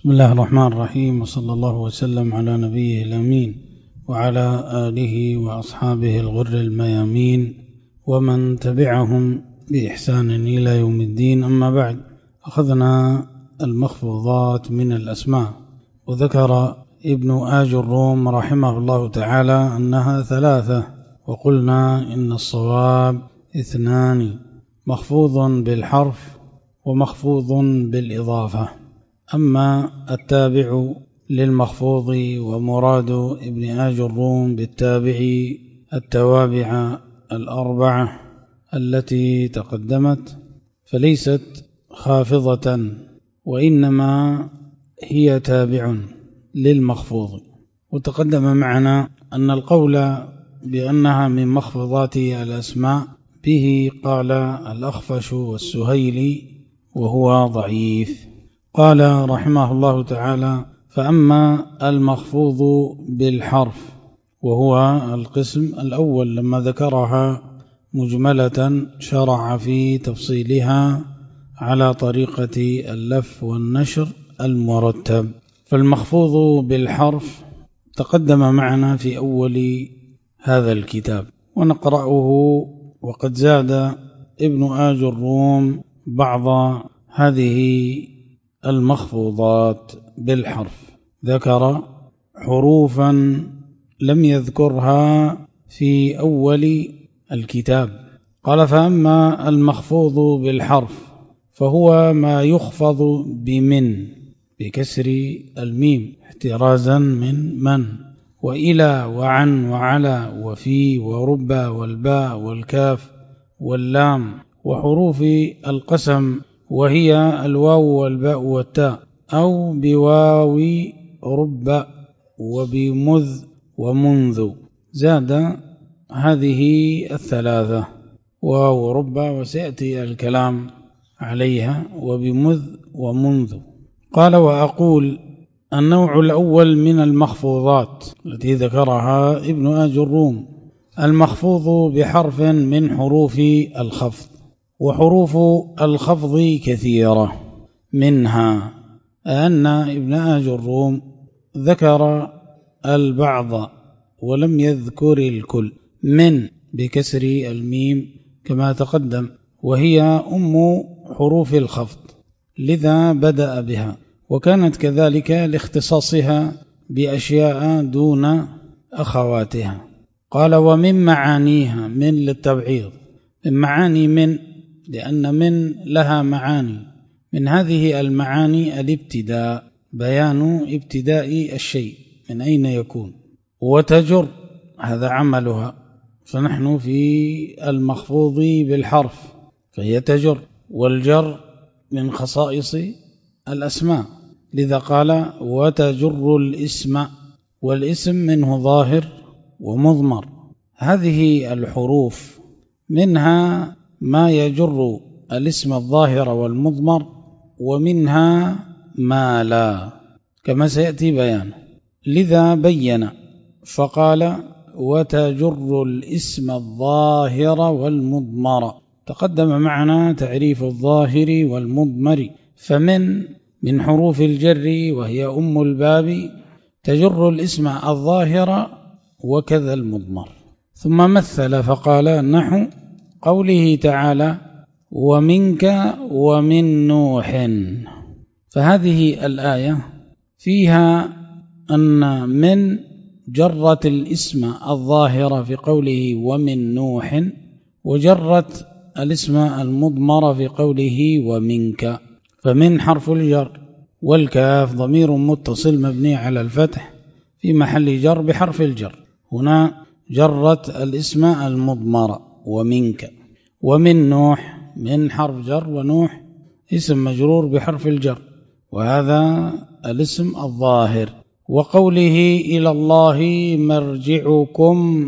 بسم الله الرحمن الرحيم، وصلى الله وسلم على نبيه الأمين وعلى آله وأصحابه الغر الميامين ومن تبعهم بإحسان إلى يوم الدين. أما بعد، أخذنا المخفوضات من الأسماء، وذكر ابن آج الروم رحمه الله تعالى أنها 3، وقلنا إن الصواب 2: مخفوض بالحرف ومخفوض بالإضافة. أما التابع للمخفوض ومراد ابن آج الروم بالتابع التوابع 4 التي تقدمت، فليست خافضة، وإنما هي تابع للمخفوض. وتقدم معنا أن القول بأنها من مخفوضات الأسماء به قال الأخفش والسهيلي، وهو ضعيف. قال رحمه الله تعالى: فأما المخفوض بالحرف، وهو القسم الأول، لما ذكرها مجملة شرع في تفصيلها على طريقة اللف والنشر المرتب. فالمخفوض بالحرف تقدم معنا في أول هذا الكتاب، ونقرأه. وقد زاد ابن آج الروم بعض هذه المخفوضات بالحرف، ذكر حروفا لم يذكرها في أول الكتاب. قال: فأما المخفوض بالحرف فهو ما يخفض بمن بكسر الميم احترازا من وإلى وعن وعلى وفي ورب والباء والكاف واللام، وحروف القسم وهي الواو والباء والتاء، أو بواو رب وبمذ ومنذ. زاد هذه 3: واو رب، وسيأتي الكلام عليها، وبمذ ومنذ. قال: وأقول النوع الأول من المخفوضات التي ذكرها ابن آج الروم المخفوض بحرف من حروف الخفض. وحروف الخفض كثيرة، منها أن ابن آج الروم ذكر البعض ولم يذكر الكل. من بكسر الميم كما تقدم، وهي أم حروف الخفض، لذا بدأ بها، وكانت كذلك لاختصاصها بأشياء دون أخواتها. قال: ومن معانيها، من للتبعيض، من معاني من، لأن من لها معاني. من هذه المعاني الابتداء، بيان ابتداء الشيء من أين يكون. وتجر، هذا عملها، فنحن في المخفوض بالحرف فهي تجر، والجر من خصائص الأسماء، لذا قال: وتجر الاسم، والاسم منه ظاهر ومضمر. هذه الحروف منها ما يجر الاسم الظاهر والمضمر، ومنها ما لا، كما سيأتي بيانه. لذا بين فقال: وتجر الاسم الظاهر والمضمر. تقدم معنا تعريف الظاهر والمضمر. فمن حروف الجر، وهي أم الباب، تجر الاسم الظاهر وكذا المضمر. ثم مثل فقال: نحو قوله تعالى: ومنك ومن نوح. فهذه الآية فيها أن من جرت الاسم الظاهر في قوله ومن نوح، وجرت الاسم المضمر في قوله ومنك. فمن حرف الجر، والكاف ضمير متصل مبني على الفتح في محل جر بحرف الجر. هنا جرت الاسم المضمر ومنك. ومن نوح، من حرف جر، ونوح اسم مجرور بحرف الجر، وهذا الاسم الظاهر. وقوله إلى الله مرجعكم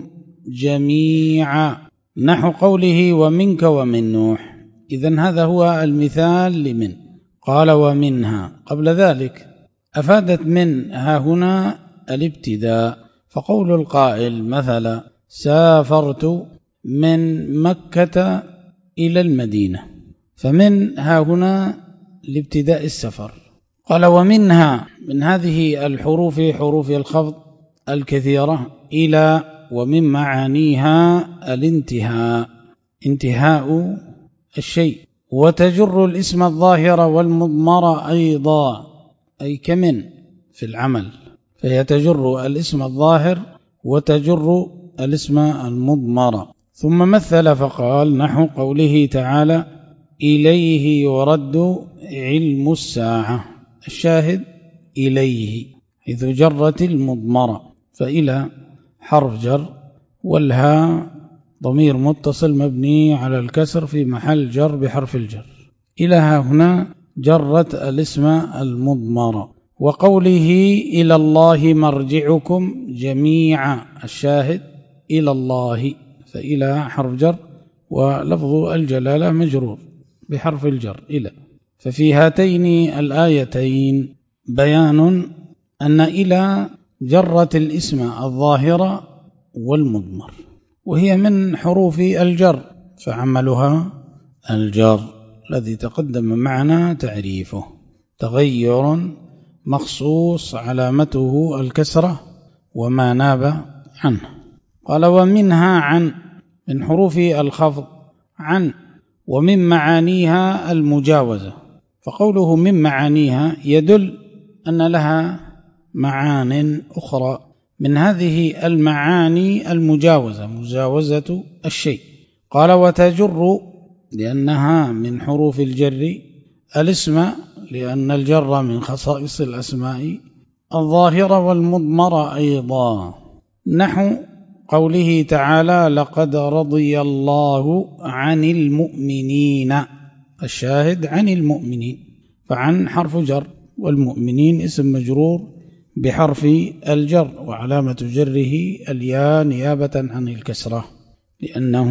جميعا، نحو قوله ومنك ومن نوح. إذن هذا هو المثال لمن. قال: ومنها. قبل ذلك أفادت من ها هنا الابتداء، فقول القائل مثلا: سافرت من مكة إلى المدينة، فمن ها هنا لابتداء السفر. قال ومنها، من هذه الحروف حروف الخفض الكثيرة، إلى ومن معانيها الانتهاء، انتهاء الشيء، وتجر الاسم الظاهر والمضمر أيضا، أي كمن في العمل، فهي تجر الاسم الظاهر وتجر الاسم المضمر. ثم مثل فقال نحو قوله تعالى إليه يرد علم الساعة، الشاهد إليه حيث جرت المضمرة، فإلى حرف جر، والها ضمير متصل مبني على الكسر في محل جر بحرف الجر، إلى هنا جرت الاسم المضمر. وقوله إلى الله مرجعكم جميعا، الشاهد إلى الله، فإلى حرف جر ولفظ الجلالة مجرور بحرف الجر إلى. ففي هاتين الآيتين بيان أن إلى جرت الاسم الظاهر والمضمر، وهي من حروف الجر، فعملها الجر الذي تقدم معنا تعريفه، تغير مخصوص علامته الكسرة وما ناب عنه. قال ومنها عن، من حروف الخفض عن، ومن معانيها المجاوزة. فقوله من معانيها يدل أن لها معان أخرى، من هذه المعاني المجاوزة، مجاوزة الشيء. قال وتجر، لأنها من حروف الجر، الاسم، لأن الجر من خصائص الأسماء، الظاهر والمضمر أيضا، نحو قوله تعالى لقد رضي الله عن المؤمنين، الشاهد عن المؤمنين، فعن حرف جر، والمؤمنين اسم مجرور بحرف الجر، وعلامة جره الياء نيابة عن الكسرة لأنه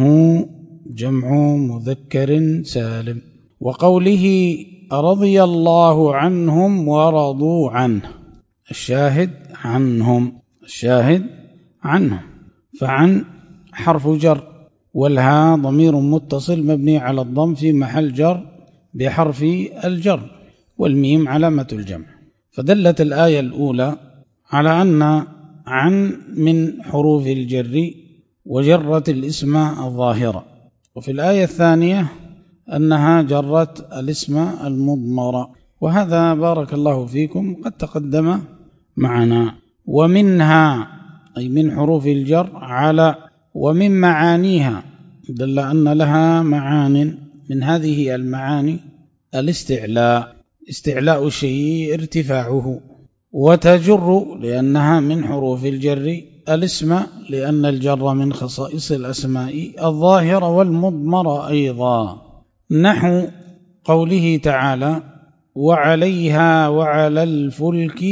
جمع مذكر سالم. وقوله رضي الله عنهم ورضوا عنه، الشاهد عنهم، الشاهد عنهم، فعن حرف جر، والها ضمير متصل مبني على الضم في محل جر بحرف الجر، والميم علامة الجمع. فدلت الآية الأولى على أن عن من حروف الجر وجرت الاسم الظاهرة، وفي الآية الثانية أنها جرت الاسم المضمر، وهذا بارك الله فيكم قد تقدم معنا. ومنها أي من حروف الجر على، ومن معانيها دل أن لها معان، من هذه المعاني الاستعلاء، استعلاء الشيء ارتفاعه. وتجر لأنها من حروف الجر الاسم، لأن الجر من خصائص الأسماء الظاهر والمضمر أيضا، نحو قوله تعالى وعليها وعلى الفلك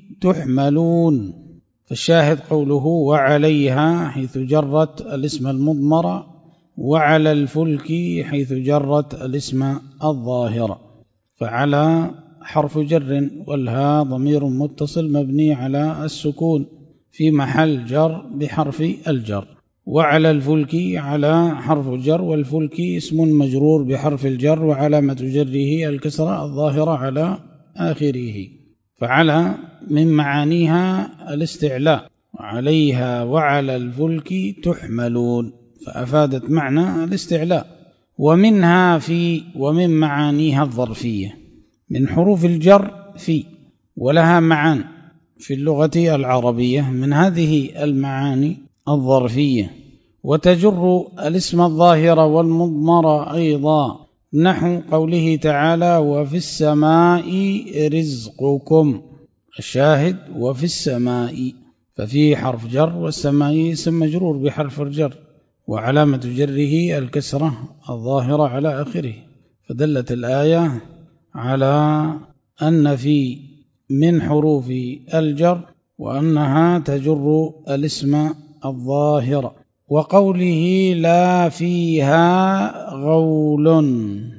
تحملون، فالشاهد قوله وعليها حيث جرت الاسم المضمر، وعلى الفلك حيث جرت الاسم الظاهر، فعلى حرف جر، والها ضمير متصل مبني على السكون في محل جر بحرف الجر، وعلى الفلك على حرف جر، والفلك اسم مجرور بحرف الجر، وعلامة جره الكسرة الظاهرة على آخره. فعلى من معانيها الاستعلاء، وعليها وعلى الفلك تحملون، فأفادت معنى الاستعلاء. ومنها في، ومن معانيها الظرفية، من حروف الجر في، ولها معان في اللغة العربية، من هذه المعاني الظرفية. وتجر الاسم الظاهر والمضمر أيضا، نحو قوله تعالى وفي السماء رزقكم، الشاهد وفي السماء، ففي حرف جر، والسماء اسم مجرور بحرف الجر، وعلامة جره الكسرة الظاهرة على آخره. فدلت الآية على أن في من حروف الجر، وأنها تجر الاسم الظاهر. وقوله لا فيها غول،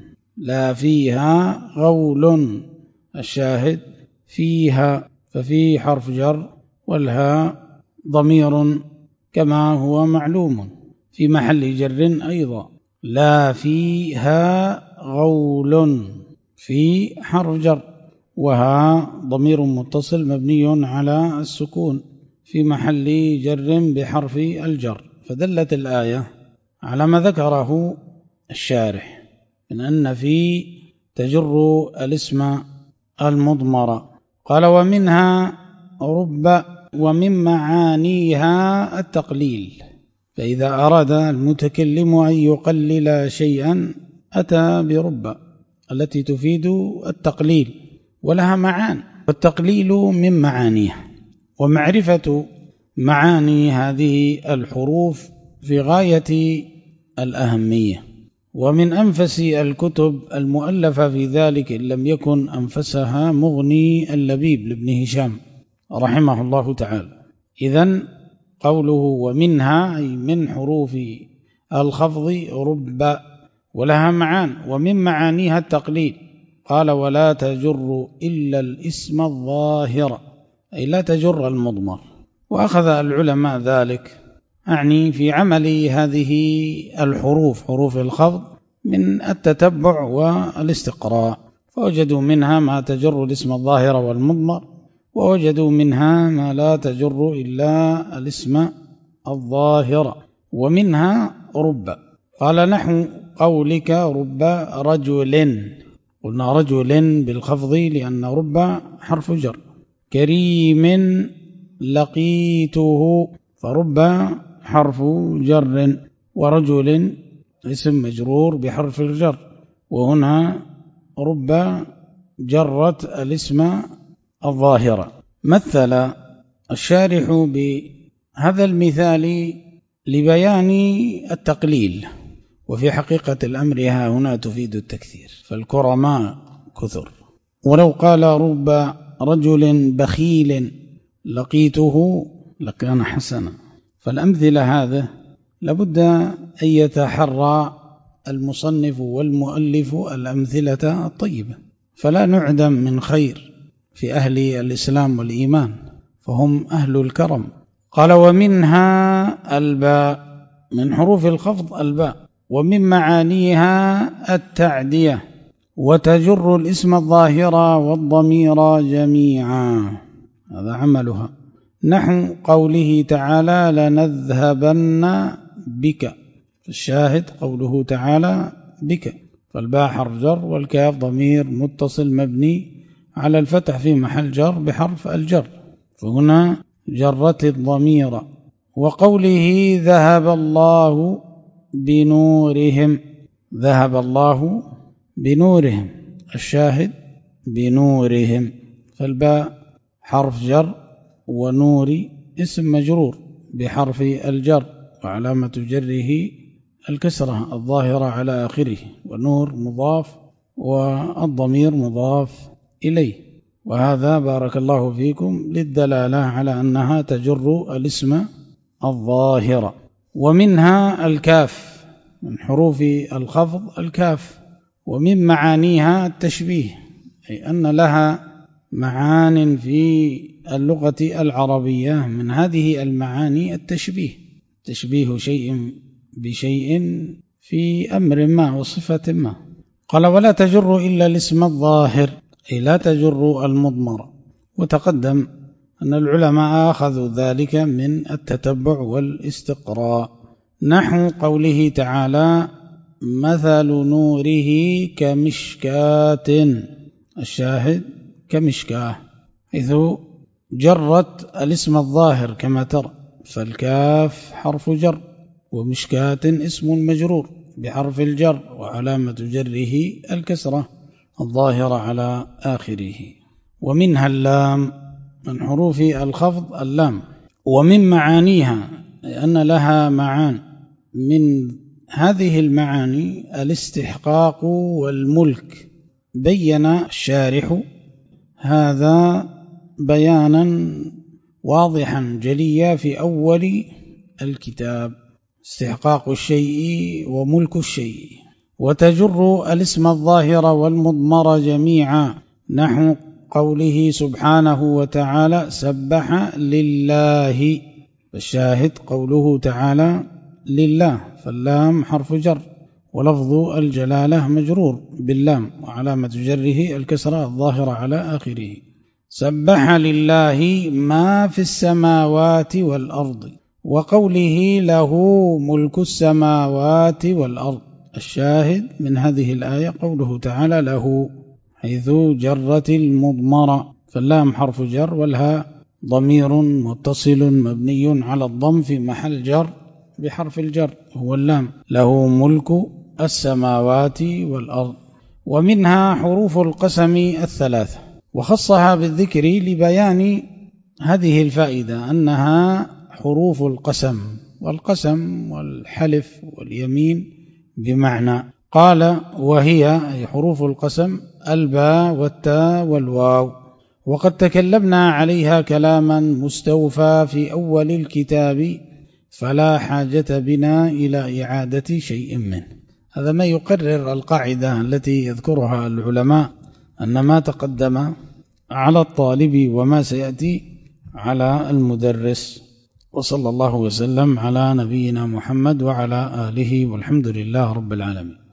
لا فيها غول، الشاهد فيها، ففي حرف جر، والها ضمير كما هو معلوم في محل جر أيضا، لا فيها غول في حرف جر، وها ضمير متصل مبني على السكون في محل جر بحرف الجر. فدلت الآية على ما ذكره الشارح من أن في تجر الاسم المضمر. قال ومنها رب ومن معانيها التقليل. فإذا أراد المتكلم أن يقلل شيئا أتى برب التي تفيد التقليل ولها معان، والتقليل من معانيها. ومعرفة معاني هذه الحروف في غاية الأهمية، ومن أنفس الكتب المؤلفة في ذلك إن لم يكن أنفسها مغني اللبيب لابن هشام رحمه الله تعالى. إذن قوله ومنها أي من حروف الخفض رب ولها معان، ومن معانيها التقليل. قال ولا تجر إلا الاسم الظاهر، أي لا تجر المضمر. وأخذ العلماء ذلك أعني في عمل هذه الحروف حروف الخفض من التتبع والاستقراء، فوجدوا منها ما تجر الاسم الظاهر والمضمر، ووجدوا منها ما لا تجر إلا الاسم الظاهر. ومنها رب. قال نحو قولك رب رجل، قلنا رجل بالخفض لأن رب حرف جر. كريم لقيته، فرب حرف جر، ورجل اسم مجرور بحرف الجر، وهنا رب جرت الاسم الظاهرة. مثل الشارح بهذا المثال لبيان التقليل، وفي حقيقة الأمر هنا تفيد التكثير، فالكرماء كثر. ولو قال رب رجل بخيل لقيته لكان حسنا. فالأمثلة هذا لابد أن يتحرى المصنف والمؤلف الأمثلة الطيبة، فلا نعدم من خير في أهل الإسلام والإيمان، فهم أهل الكرم. قال ومنها الباء، من حروف الخفض الباء. ومن معانيها التعدية، وتجر الاسم الظاهر والضمير جميعا، هذا عملها. نحو قوله تعالى لنذهبن بك، الشاهد قوله تعالى بك، فالباء حرف جر والكاف ضمير متصل مبني على الفتح في محل جر بحرف الجر، فهنا جرت الضمير. وقوله ذهب الله بنورهم، ذهب الله بنورهم، الشاهد بنورهم، فالباء حرف جر ونور اسم مجرور بحرف الجر، وعلامة جره الكسرة الظاهرة على آخره، ونور مضاف والضمير مضاف إليه. وهذا بارك الله فيكم للدلالة على أنها تجر الاسم الظاهر. ومنها الكاف، من حروف الخفض الكاف. ومن معانيها التشبيه، أي أن لها معان في اللغة العربية، من هذه المعاني التشبيه، تشبيه شيء بشيء في أمر ما وصفة ما. قال ولا تجر إلا الاسم الظاهر، أي لا تجر المضمر. وتقدم أن العلماء أخذوا ذلك من التتبع والاستقراء. نحو قوله تعالى مثل نوره كمشكاة، الشاهد كمشكاة، حيث جرت الاسم الظاهر كما ترى، فالكاف حرف جر، ومشكاة اسم مجرور بحرف الجر، وعلامة جره الكسرة الظاهرة على آخره. ومنها اللام، من حروف الخفض اللام. ومن معانيها، لأن لها معان، من هذه المعاني الاستحقاق والملك. بين الشارح هذا بيانا واضحا جليا في أول الكتاب، استحقاق الشيء وملك الشيء. وتجر الاسم الظاهر والمضمر جميعا، نحو قوله سبحانه وتعالى سبح ولفظ الجلالة مجرور باللام وعلامة جره الكسرة الظاهرة على آخره. سبح لله ما في السماوات والأرض، وقوله له ملك السماوات والأرض. الشاهد من هذه الآية قوله تعالى له، حيث جرت المضمرة، فاللام حرف جر والهاء ضمير متصل مبني على الضم في محل جر بحرف الجر هو اللام. له ملك السماوات والأرض. ومنها حروف القسم الثلاثة، وخصها بالذكر لبيان هذه الفائدة أنها حروف القسم، والقسم والحلف واليمين بمعنى. قال وهي أي حروف القسم الباء والتاء والواو، وقد تكلمنا عليها كلاما مستوفى في أول الكتاب، فلا حاجة بنا إلى إعادة شيء منه. هذا ما يقرر القاعدة التي يذكرها العلماء، أن ما تقدم على الطالب وما سيأتي على المدرس. وصلى الله وسلم على نبينا محمد وعلى آله، والحمد لله رب العالمين.